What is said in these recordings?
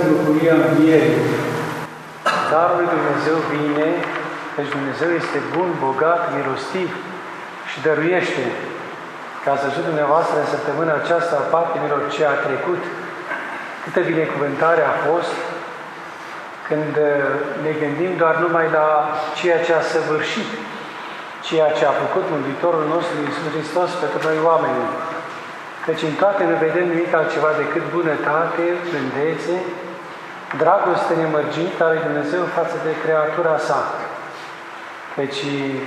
bucuria învierii. Darul lui Dumnezeu vine, deci Dumnezeu este bun, bogat, milostiv și dăruiește. Ca ați văzut dumneavoastră în săptămâna aceasta a patimilor ce a trecut, câtă binecuvântare a fost când ne gândim doar numai la ceea ce a săvârșit, ceea ce a făcut Mântuitorul nostru Iisus Hristos pentru noi oamenii. Căci în toate nu vedem nimic altceva decât bunătate, blândețe, dragoste nemărginită a lui Dumnezeu față de creatura sa. Deci,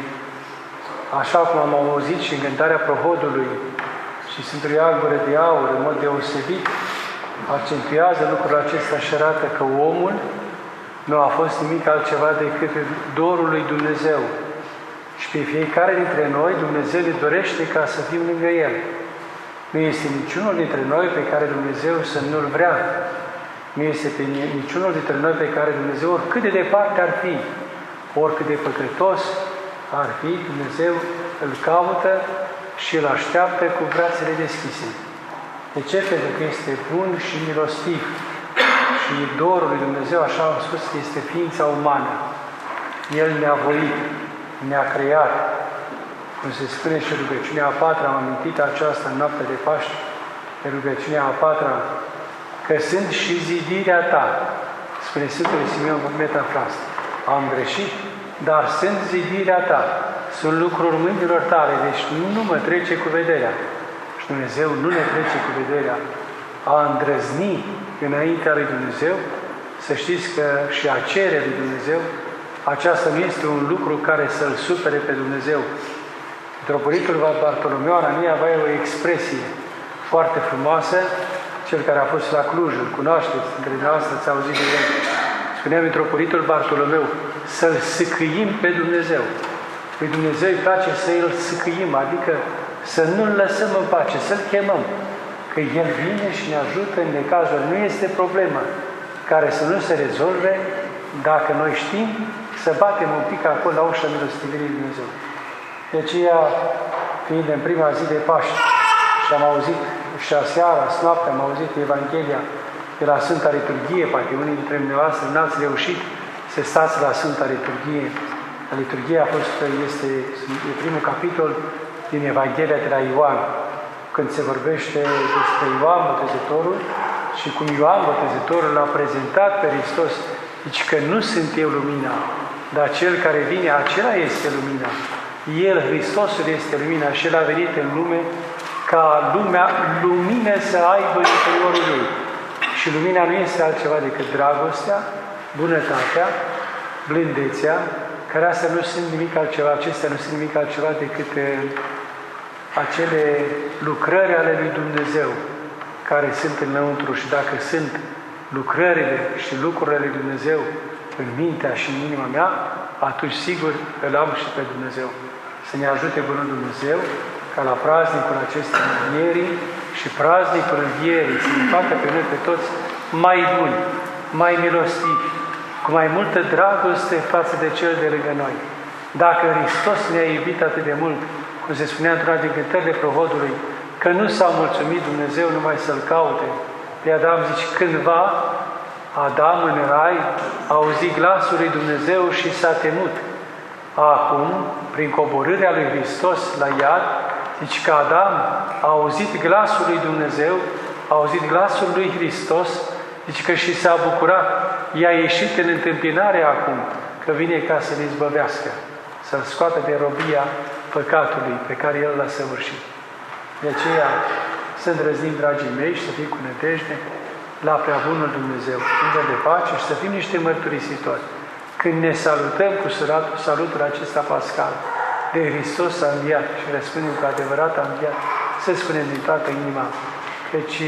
așa cum am auzit și în cântarea Prohodului și Sfântul Ioan Gură de Aur, în mod deosebit, accentuează lucrul acesta și arată că omul nu a fost nimic altceva decât dorul lui Dumnezeu. Și pe fiecare dintre noi, Dumnezeu ne dorește ca să fim lângă El. Nu este niciunul dintre noi pe care Dumnezeu să nu-L vrea. Nu este niciunul dintre noi pe care Dumnezeu, oricât de departe ar fi, oricât de păcătos ar fi, Dumnezeu îl caută și îl așteaptă cu brațele deschise. De ce? Pentru că este bun și milostiv. Și dorul lui Dumnezeu, așa am spus, este ființa umană. El ne-a voit, ne-a creat. Cum se spune și rugăciunea a patra, am amintit aceasta în noaptea de Paște, de rugăciunea a patra, că sunt și zidirea ta, spune Sfântul Simeon Metafrast. Am greșit, dar sunt zidirea ta, sunt lucruri mâinilor tale, deci nu mă trece cu vederea. Și Dumnezeu nu ne trece cu vederea. A îndrăzni înaintea lui Dumnezeu, să știți că și a cere lui Dumnezeu, aceasta nu este un lucru care să-L supere pe Dumnezeu. Mitropolitul Bartolomeu Anania avea o expresie foarte frumoasă, cel care a fost la Cluj, îl cunoașteți, între dumneavoastră ați auzit de el. Spunea Mitropolitul Bartolomeu, să-L sâcâim pe Dumnezeu. Lui Dumnezeu îi place să îl sâcâim, adică să nu-L lăsăm în pace, să-L chemăm. Că El vine și ne ajută în necazul. Nu este problemă care să nu se rezolve dacă noi știm să batem un pic acolo la ușa milostivirii lui Dumnezeu. De aceea, fiind în prima zi de Paște, și am auzit și aseară, noaptea, am auzit Evanghelia de la Sfânta Liturghie, poate unii dintre dumneavoastră n-ați reușit să stați la Sfânta Liturghie. La Liturghie este primul capitol din Evanghelia de la Ioan, când se vorbește despre Ioan Botezătorul și cum Ioan Botezătorul l-a prezentat pe Hristos. Deci că nu sunt eu lumina, dar Cel care vine, acela este lumina. El, Hristosul, este lumina și El a venit în lume ca lumea lumină să aibă în interiorul ei. Și lumina nu este altceva decât dragostea, bunătatea, blândețea, care astea nu sunt nimic altceva, acestea nu sunt nimic altceva decât acele lucrări ale lui Dumnezeu care sunt înăuntru. Și dacă sunt lucrările și lucrurile lui Dumnezeu în mintea și în inima mea, atunci sigur îl am și pe Dumnezeu. Să ne ajute Bunul Dumnezeu ca la praznicul acestei învierii și praznicul învierii să ne facă pe noi pe toți mai buni, mai milostivi, cu mai multă dragoste față de Cel de lângă noi. Dacă Hristos ne-a iubit atât de mult, cum se spunea într-una din cântările Prohodului, că nu s-a mulțumit Dumnezeu numai să-L caute. Pe Adam zice, cândva Adam în rai a auzit glasul lui Dumnezeu și s-a temut. Acum, prin coborârea lui Hristos la iad, zice că Adam a auzit glasul lui Dumnezeu, a auzit glasul lui Hristos, zice că și s-a bucurat. I-a ieșit în întâmpinare acum, că vine ca să ne izbăvească, să-l scoată de robia păcatului pe care El l-a săvârșit. De aceea, să îndrăznim, dragii mei, și să fim cu nădejde la Preabunul Dumnezeu, unde de pace și să fim niște mărturisitori. Când ne salutăm cu salutul acesta pascal, de Hristos a înviat și răspundem cu adevărat a înviat, să spunem din toată inima, căci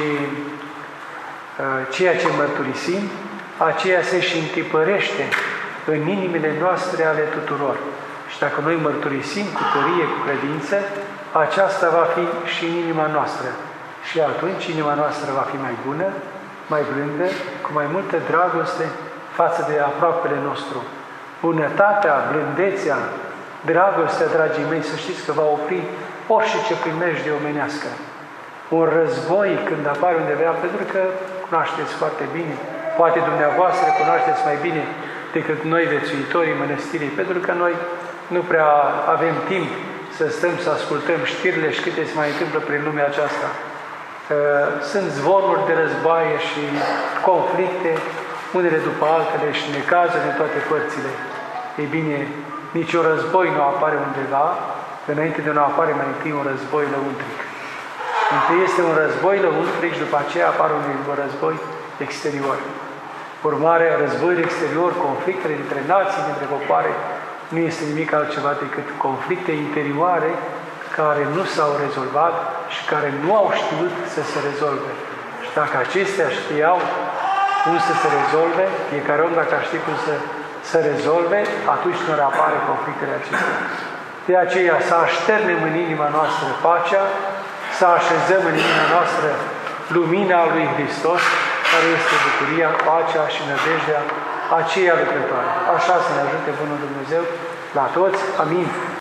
ceea ce mărturisim, aceea se și întipărește în inimile noastre ale tuturor. Și dacă noi mărturisim cu tărie, cu credință, aceasta va fi și în inima noastră. Și atunci inima noastră va fi mai bună, mai blândă, cu mai multă dragoste față de aproapele nostru. Bunătatea, blândețea, dragostea, dragii mei, să știți că va opri orice ce primejdie omenească. Un război când apare undeva, pentru că cunoașteți foarte bine Poate dumneavoastră cunoașteți mai bine decât noi viețuitorii mănăstirii, pentru că noi nu prea avem timp să stăm să ascultăm știrile și câte se mai întâmplă prin lumea aceasta. Sunt zvonuri de războaie și conflicte, unele după altele și necazuri în toate părțile. Ei bine, niciun război nu apare undeva, înainte de nu apare mai întâi un război lăuntric. Întâi este un război lăuntric și după aceea apare un război exterior. Urmare, războiul exterior, conflictele dintre nații, dintre popoare, nu este nimic altceva decât conflicte interioare care nu s-au rezolvat și care nu au știut să se rezolve. Și dacă acestea știau cum să se rezolve, fiecare om dacă ar ști cum să se rezolve, atunci nu apare conflictele acestea. De aceea să așternem în inima noastră pacea, să așezăm în inima noastră lumina lui Hristos, care este bucuria, pacea și nădejdea aceea lucrătoare. Așa să ne ajute Bunul Dumnezeu la toți. Amin.